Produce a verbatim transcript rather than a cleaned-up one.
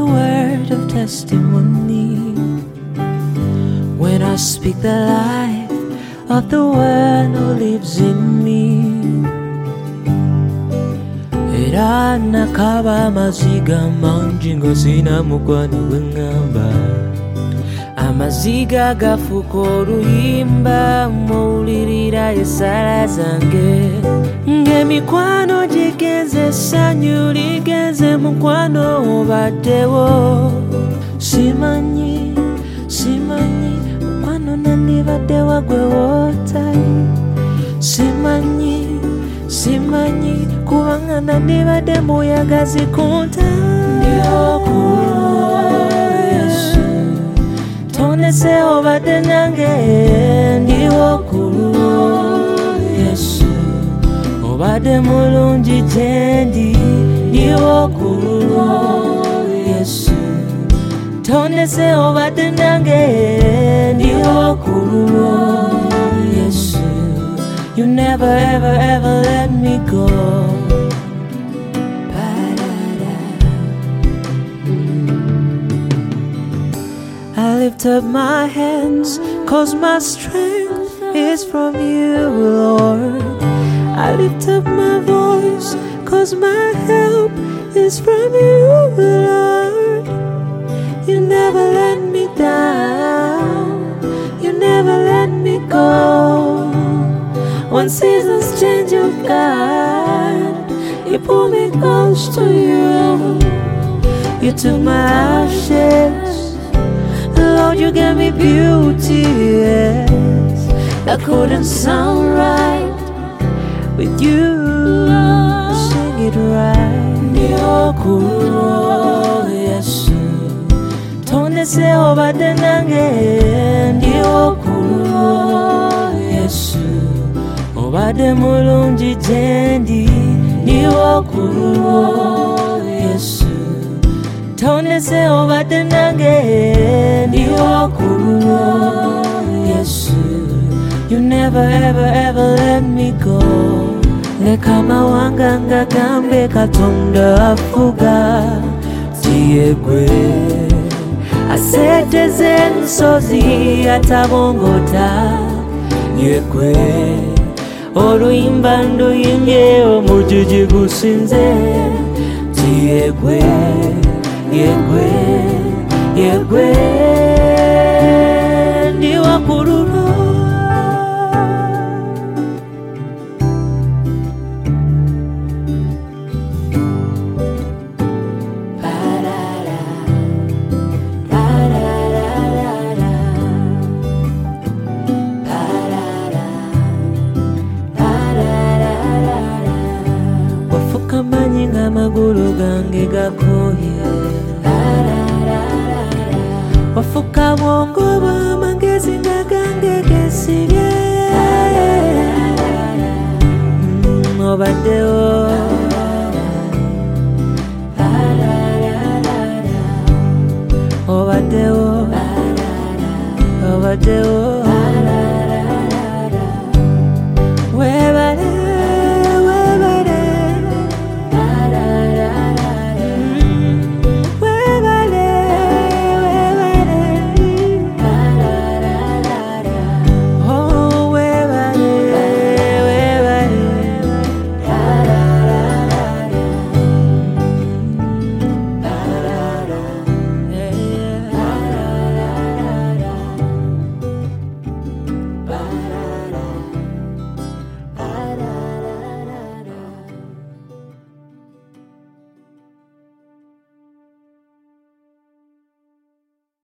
word of testimony when I speak the life of the one who lives in me. Era nakaba maziga mangi ngosina mukwano gwengamba, amaziga gafuka oluyimba muwulirira ensala zange, ng'emikwano gigenze essanyu ligenze mukwano obaddewo. Simanyi, simanyi mukwano nandibadde wagwe wootayi, simanyi, simanyi kubanga nandibadde muyagazi kunta. Ndiwo ku Yesu tonese obadde nange, ndiwo ku Yesu obadde mulungi gyendi, ndiwo ku Yesu tonese obadde nange, ndiwo ku Yesu. You never ever ever let me go. I lift up my hands, cause my strength is from you, Lord. I lift up my voice, cause my help is from you, Lord. You never let me down, you never let me go. When seasons change, you God, you pull me close to you. You took my ashes, Lord, you gave me beauty, yes, that couldn't sound right with you. Sing it right. Ndiwo ku Yesu tonese obadde nange, ndiwo ku Yesu obadde mulungi gyendi, ndiwo ku Yesu tonese obadde nange, ndiwo ku Yesu. You never ever ever let me go. Leka amawanga ngagambe Katonda afuga, tiyegwe aseeteze ensozi atabongota, yegwe oluyimba nduyimbye omujiji gusinze, tiyegwe yegwe yegwe ndiwo ku amagulu gange gakoye, wafuka bwongo bw'amagezi nga gange gesibye. Mm, obaddewo obaddewo obaddewo